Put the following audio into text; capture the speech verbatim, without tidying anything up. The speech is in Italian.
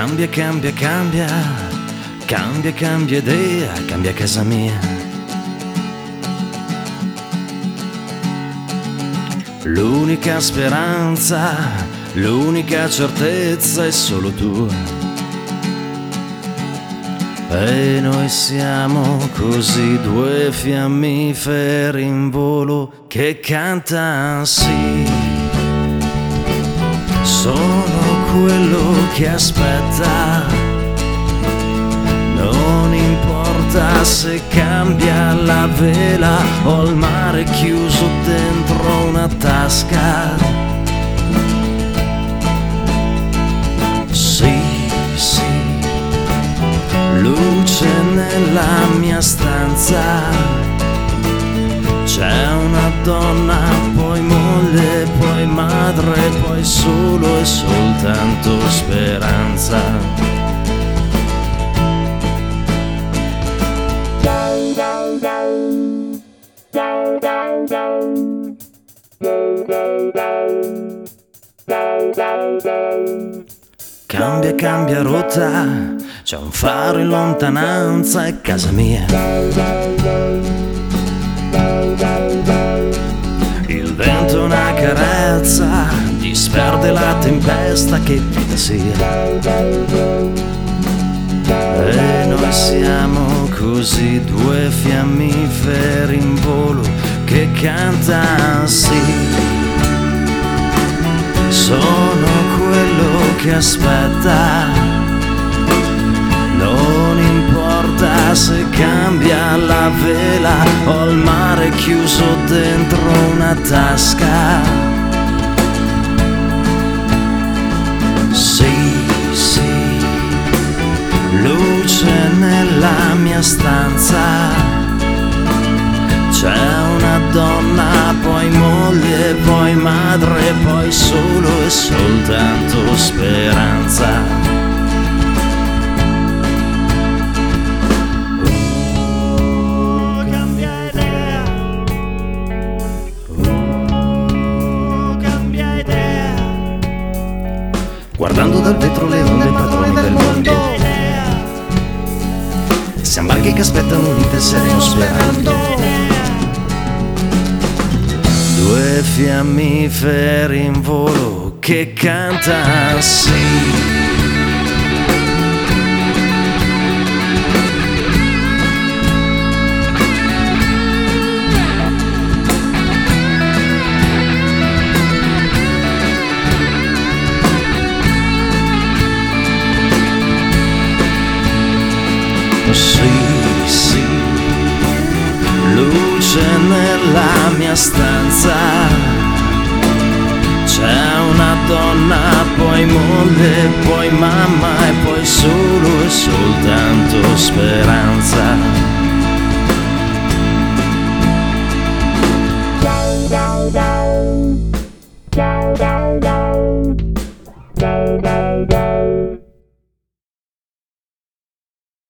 Cambia, cambia, cambia, cambia, cambia idea, cambia casa mia. L'unica speranza, l'unica certezza è solo tua. E noi siamo così due fiammiferi in volo che cantan sì. Sono quello che aspetta, non importa se cambia la vela o il mare chiuso dentro una tasca. Sì, sì, luce nella mia stanza. C'è una donna, poi moglie, poi madre, poi solo e soltanto speranza. Cambia, cambia rotta, c'è un faro in lontananza, è casa mia. Il vento è una carezza, disperde la tempesta, che vita sia. E noi siamo così due fiammiferi in volo che cantan sì. Sono quello che aspetta, non importa se cambia la vela o il mare chiuso dentro una tasca. Sì, sì, luce nella mia stanza. C'è una donna, poi moglie, poi madre, poi solo e soltanto speranza. Guardando dal vetro le onde padroni del mondo, siamo barche che aspettano unite sereno sperando. Due fiammiferi in volo che cantano sì. Sì, sì, luce nella mia stanza. C'è una donna, poi moglie, poi mamma e poi solo e soltanto speranza.